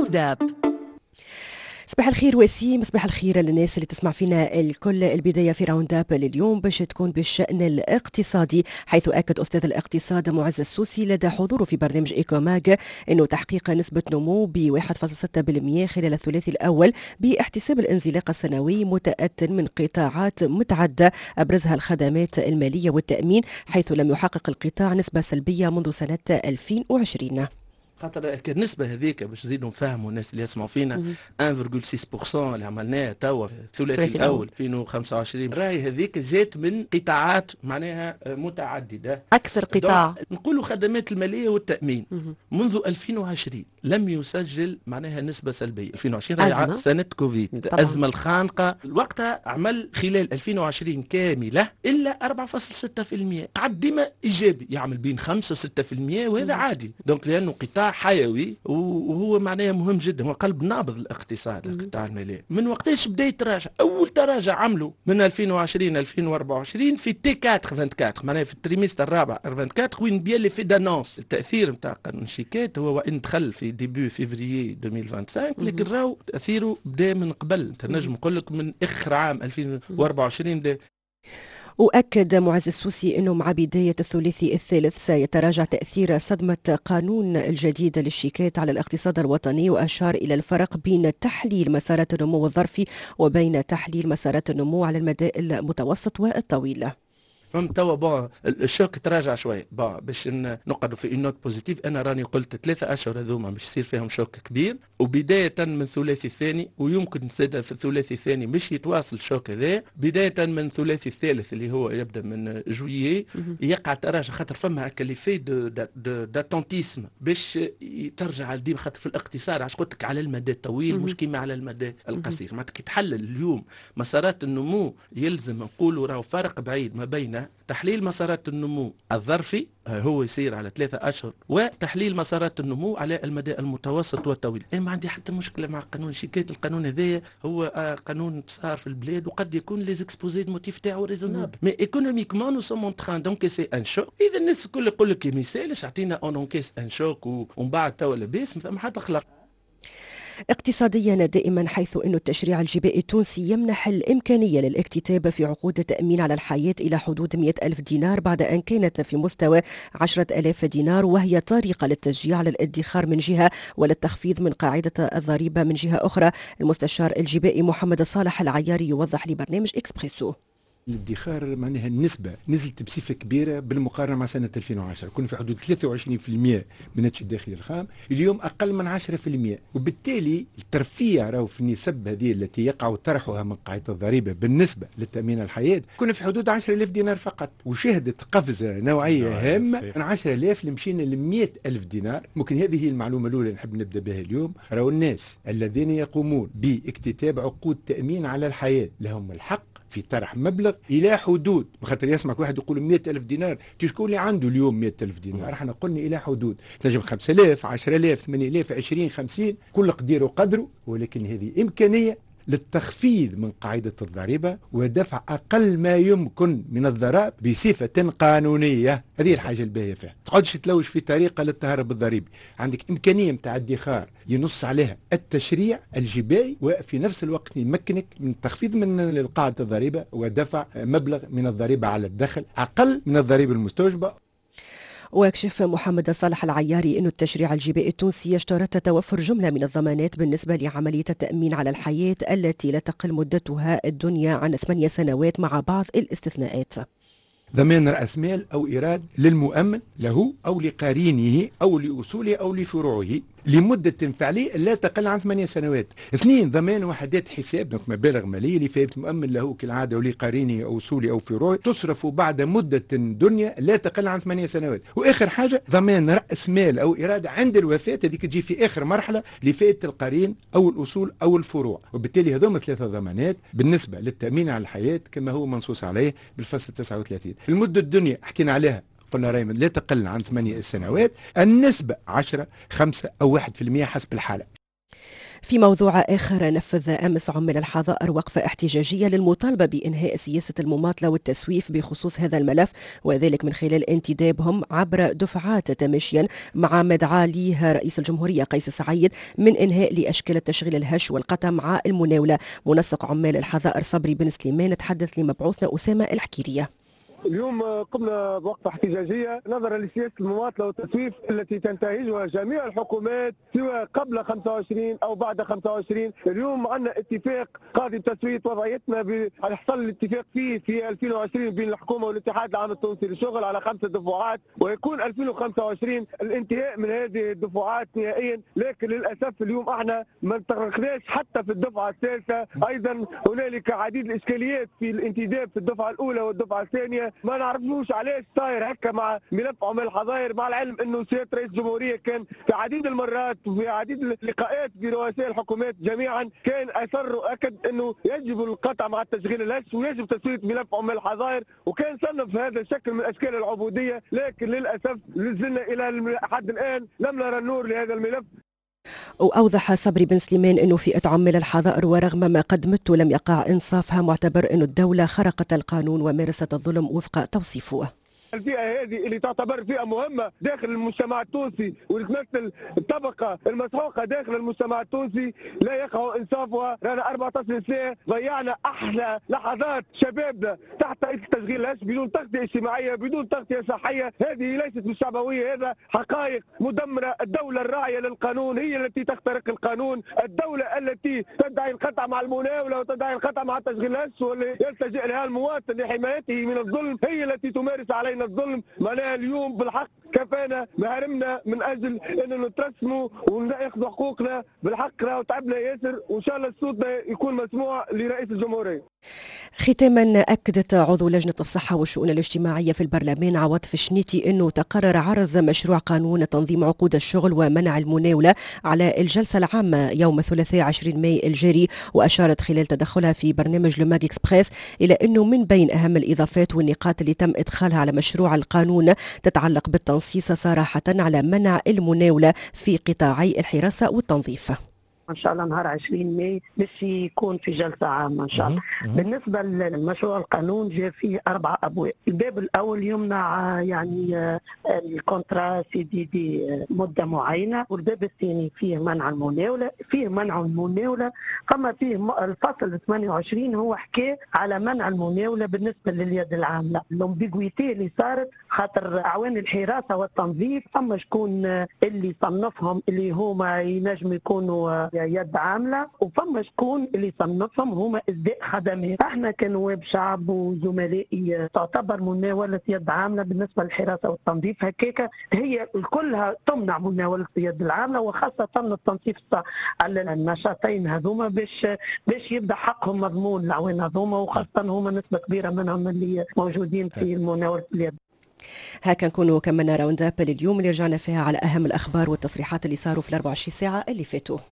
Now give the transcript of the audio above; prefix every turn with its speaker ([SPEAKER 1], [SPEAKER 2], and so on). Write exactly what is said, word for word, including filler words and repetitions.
[SPEAKER 1] راوند اب.
[SPEAKER 2] صباح الخير وسيم، صباح الخير للناس اللي تسمع فينا الكل. البداية في راوند اب لليوم باش تكون بالشأن الاقتصادي، حيث أكد أستاذ الاقتصاد معز السوسي لدى حضوره في برنامج إيكوماج أنه تحقيق نسبة نمو ب واحد فاصلة ستة بالمئة خلال الثلاثي الأول باحتساب الانزلاق السنوي متأت من قطاعات متعددة أبرزها الخدمات المالية والتأمين، حيث لم يحقق القطاع نسبة سلبية منذ سنة ألفين وعشرين.
[SPEAKER 3] خاطر النسبة هذيك باش نزيدوا نفهموا الناس اللي يسمعوا فينا واحد فاصلة ستة بالمئة اللي عملناها توا في الثلاثي الأول ألفين وخمسة وعشرين، راهي هذيك جات من قطاعات معناها متعددة.
[SPEAKER 2] أكثر قطاع
[SPEAKER 3] نقولوا خدمات المالية والتأمين منذ ألفين وعشرين لم يسجل معناها نسبة سلبية. ألفين وعشرين راهي سنة كوفيد، الأزمة الخانقة، وقتها عمل خلال ألفين وعشرين كاملة إلا أربعة فاصلة ستة بالمئة، قعد ديما إيجابي يعمل بين خمسة وستة بالمئة، وهذا عادي دونك لأنه قطاع حيوي وهو معناه مهم جدا، هو قلب نابض الاقتصاد القطاع المالي. من وقتاش بدا يتراجع؟ اول تراجع عمله من ألفين وعشرين ألفين وأربعة وعشرين في تي أربعة أربعة وعشرين، معناها في التريمستر الرابع أربعة وعشرين، وين بيا لي في دانونس. التاثير نتاع قانون الشيكات هو وان دخل في ديبي فيفري ألفين وخمسة وعشرين، لكن راهو تاثيره بدا من قبل، تنجم نقول لك من اخر عام ألفين وأربعة وعشرين بدا.
[SPEAKER 2] وأكد معز السوسي أنه مع بداية الثلاثي الثالث سيتراجع تأثير صدمة قانون الجديد للشيكات على الاقتصاد الوطني، وأشار إلى الفرق بين تحليل مسارات النمو الظرفي وبين تحليل مسارات النمو على المدى المتوسط والطويل.
[SPEAKER 3] فهم توا بون الشوك تراجع شويه بون باش نقعدوا في نوت بوزيتيف. انا راني قلت ثلاثة اشهر هذوما باش يصير فيهم شوك كبير، وبدايه من الثلاثي الثاني، ويمكن زاد في الثلاثي الثاني مش يتواصل الشوك هذا، بدايه من الثلاثي الثالث اللي هو يبدا من جويي يقع تراجع، خاطر فما هكا لي في دو داتونتيسم باش ترجع ديما، خاطر في الاقتصاد عش قلت لك على المدى الطويل مش كيما على المدى القصير. معناتها كي تحلل اليوم مسارات النمو يلزم نقولوا راهو فرق بعيد ما بين تحليل مسارات النمو الظرفي هو يصير على ثلاثة أشهر، وتحليل مسارات النمو على المدى المتوسط والطويل. أنا ما عندي حتى مشكلة مع قانون الشيكات. القانون هذا هو آه قانون صار في البلاد، وقد يكون لي زيكسبوزي موتيف تاعو ريزونابل، مي ايكونوميكمون نو سوم اون تران دونكيسي ان شوك. إذا الناس الكل يقول لك ما يسالش اعطينا اون انكيس ان شوك ومن بعد توا لاباس، ما فما حتى خلق.
[SPEAKER 2] اقتصاديا دائما، حيث أن التشريع الجبائي التونسي يمنح الإمكانية للاكتتاب في عقود التأمين على الحياة إلى حدود مئة ألف دينار بعد أن كانت في مستوى عشرة آلاف دينار، وهي طريقة للتشجيع على الادخار من جهة وللتخفيض من قاعدة الضريبة من جهة أخرى. المستشار الجبائي محمد صالح العياري يوضح لبرنامج إكسبريسو.
[SPEAKER 4] الادخار معناها النسبة نزلت بصفة كبيرة بالمقارنة مع سنة ألفين وعشرة، كنا في حدود ثلاثة وعشرين بالمئة من الناتج الداخلي الخام، اليوم أقل من عشرة بالمئة، وبالتالي الترفيع راهو في النسب هذه التي يقع طرحها من قاعدة الضريبة بالنسبة للتأمين الحياة كنا في حدود عشرة آلاف دينار فقط، وشهدت قفزة نوعية هامة من عشرة آلاف لمشينا ل مئة ألف دينار. ممكن هذه هي المعلومة الأولى نحب نبدأ بها اليوم. راهو الناس الذين يقومون باكتتاب عقود تأمين على الحياة لهم الحق في طرح مبلغ إلى حدود، بخاطر يسمعك واحد يقول مئة ألف دينار، تشكون اللي عنده اليوم مئة ألف دينار، احنا قلنا إلى حدود تنجم خمسة آلاف عشرة آلاف ثمانية آلاف عشرين خمسين، كل قدير وقدره، ولكن هذه إمكانية للتخفيض من قاعدة الضريبة ودفع أقل ما يمكن من الضرائب بصفة قانونية. هذه الحاجة الباهية فيها، تقعدش تلوش في طريقة للتهرب الضريبي، عندك إمكانية متاع ادخار ينص عليها التشريع الجبائي، وفي نفس الوقت يمكنك من التخفيض من قاعدة الضريبة ودفع مبلغ من الضريبة على الدخل أقل من الضريبة المستوجبة.
[SPEAKER 2] ويكشف محمد صالح العياري أن التشريع الجبائي التونسي يشترط توفر جملة من الضمانات بالنسبة لعملية التأمين على الحياة التي لا تقل مدتها الدنيا عن ثمانية سنوات مع بعض الاستثناءات.
[SPEAKER 4] ضمان رأس مال أو إيراد للمؤمن له أو لقرينه أو لأصوله أو لفروعه لمدة فعلية لا تقل عن ثمانية سنوات. اثنين، ضمان وحدات حساب، دونك مبالغ مالية لفائدة المؤمن له كالعادة ولقرينه أو أصوله أو فروعه تصرف بعد مدة دنيا لا تقل عن ثمانية سنوات. وآخر حاجة ضمان رأس مال أو إرادة عند الوفاة، هذيك تجي في آخر مرحلة لفائدة القرين أو الأصول أو الفروع. وبالتالي هذوما ثلاثة ضمانات بالنسبة للتأمين على الحياة كما هو منصوص عليه بالفصل تسعة وثلاثين. المدة الدنيا حكينا عليها قلنا رايما لا تقل عن ثمانية سنوات، النسبة عشرة خمسة أو واحد في المئة حسب الحالة.
[SPEAKER 2] في موضوع آخر، نفذ أمس عمال الحظائر وقفة احتجاجية للمطالبة بإنهاء سياسة المماطلة والتسويف بخصوص هذا الملف، وذلك من خلال انتدابهم عبر دفعات تماشيا مع مدعاة لها رئيس الجمهورية قيس سعيد من إنهاء لأشكال التشغيل الهش والقطع مع المناولة. منسق عمال الحظائر صبري بن سليمان تحدث لمبعوثنا أسامة الحكيرية.
[SPEAKER 1] اليوم قمنا بوقفة احتجاجية نظرا لسياسة المماطلة والتسويف التي تنتهجها جميع الحكومات سواء قبل خمسة وعشرين أو بعد خمسة وعشرين. اليوم عندنا اتفاق قاضي بتسوية وضعيتنا حصل الاتفاق فيه في ألفين وعشرين بين الحكومة والاتحاد العام التونسي للشغل على خمسة دفعات، ويكون ألفين وخمسة وعشرين الانتهاء من هذه الدفعات نهائيا. لكن للأسف اليوم احنا ما تطرقناش حتى في الدفعة الثالثة. أيضا هنالك عديد الإشكاليات في الانتداب في الدفعة الأولى والدفعة الثانية، ما نعرفوش علاش صاير هكا مع ملف عمال الحظائر، مع العلم انه سياده رئيس الجمهوريه كان في عديد المرات وفي عديد اللقاءات برؤساء الحكومات جميعا كان اصر واكد انه يجب القطع مع التشغيل الهش ويجب تسويه ملف عمال الحظائر، وكان صنف هذا الشكل من اشكال العبوديه. لكن للاسف لازلنا الى حد الان لم نرى النور لهذا الملف.
[SPEAKER 2] وأوضح صبري بن سليمان أنه فئة عمال الحظائر ورغم ما قدمته لم يقع إنصافها، معتبر أن الدولة خرقت القانون ومارست الظلم وفق توصيفه.
[SPEAKER 1] الفئة هذه اللي تعتبر فئة مهمة داخل المجتمع التونسي واللي تمثل الطبقة المسحوقة داخل المجتمع التونسي لا يقع إنصافها. رانا أربعة عشر سنة ضيعنا أحلى لحظات شبابنا تحت رئيس التشغيل الهش بدون تغطية اجتماعية بدون تغطية صحية. هذه ليست بالشعبوية، هذا حقائق مدمرة. الدولة الراعية للقانون هي التي تخترق القانون، الدولة التي تدعي القطع مع المناولة وتدعي القطع مع التشغيل الهش واللي يلتجئ لها المواطن لحمايته من الظلم هي التي تمارس علينا الظلم. معناها اليوم بالحق كفانا ما هرمنا من اجل انه نترسموا وناخذ حقوقنا بالحق، وتعبنا ياسر، وان شاء الله صوتنا يكون مسموع لرئيس الجمهوريه.
[SPEAKER 2] ختاما، أكدت عضو لجنة الصحة والشؤون الاجتماعية في البرلمان عواطف شنيتي أنه تقرر عرض مشروع قانون تنظيم عقود الشغل ومنع المناولة على الجلسة العامة يوم الثلاثاء عشرين ماي الجاري، وأشارت خلال تدخلها في برنامج لوماج إكسبريس إلى أنه من بين أهم الإضافات والنقاط اللي تم إدخالها على مشروع القانون تتعلق بالتنصيص صراحة على منع المناولة في قطاعي الحراسة والتنظيف.
[SPEAKER 5] ان شاء الله نهار عشرين ماي باش يكون في جلسه عامه ان شاء الله. بالنسبه للمشروع القانون جاء فيه اربع ابواب. الباب الاول يمنع يعني الكونترا سي دي دي مده معينه، والباب الثاني فيه منع المناوله. فيه منع المناوله فما فيه الفصل ثمانية وعشرين هو حكى على منع المناوله بالنسبه لليد العامله. الامبيغويتي اللي صارت خاطر اعوان الحراسه والتنظيف فما شكون اللي صنفهم اللي هما ينجم يكونوا يد عامله، وفما شكون اللي صنفهم هما ازداء خدمات. احنا كنواب شعب وزملائي تعتبر مناوله يد عامله بالنسبه للحراسه والتنظيف هكاك هي كلها تمنع مناوله اليد العامله، وخاصه التنظيف على النشاطين هذوما باش باش يبدا حقهم مضمون العوان هذوما، وخاصه هما نسبه كبيره منهم اللي موجودين في مناوله اليد.
[SPEAKER 2] هكا نكونوا كملنا راوند اب لليوم اللي رجعنا فيها على اهم الاخبار والتصريحات اللي صاروا في ال أربعة وعشرين ساعه اللي فاتوا.